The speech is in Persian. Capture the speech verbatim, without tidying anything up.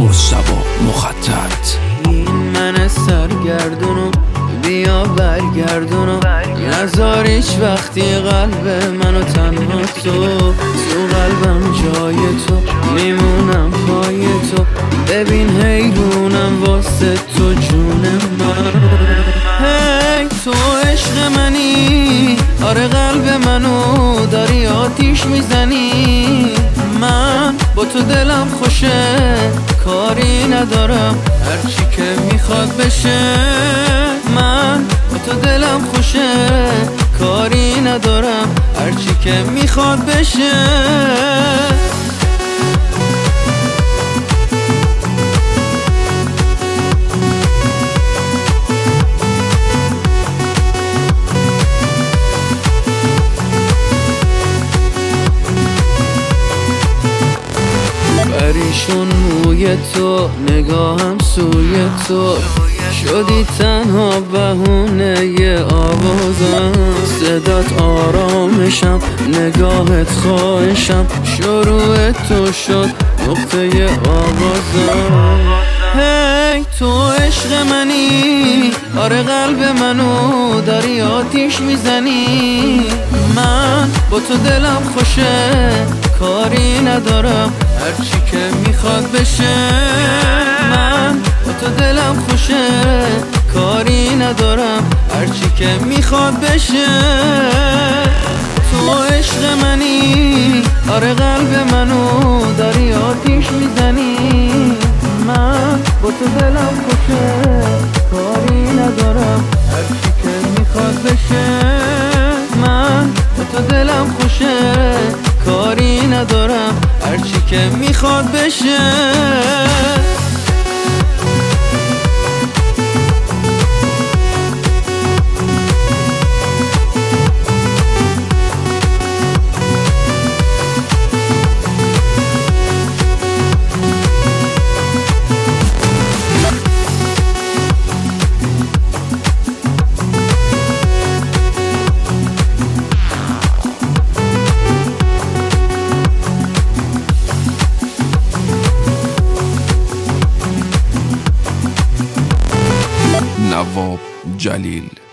مجتبی مخطط. این من سرگردونم بیا برگردونم، نذار هیچ وقتی قلب منو تنها تو. تو قلبم جای تو، میمونم پای تو. ببین حیرونم واسه تو جون من. هی تو عشق منی، آره قلب منو داری آتیش میزنی. من با تو دلم خوشه، کاری ندارم هرچی که میخواد بشه. من با تو دلم خوشه، کاری ندارم هرچی که میخواد بشه. پریشون موی تو، نگاهم سوی تو، شدی تنها بهونه ی آوازم. صدات آرامشم، نگاهت خواهشم، شروع تو شد نقطه آغازم. هی تو عشق منی، آره قلب منو داری آتیش میزنی. من با تو دلم خوشه، کاری ندارم هرچی که میخواد بشه. من با تو دلم خوشه، کاری ندارم هرچی که میخواد بشه. تو عشق منی، آره قلب منو داری آتیش میزنی. من با تو دلم خوشه، کاری ندارم هرچی که میخواد بشه. من با تو دلم خوشه، کاری ندارم هرچی که میخواد بشه. نواب جلیل.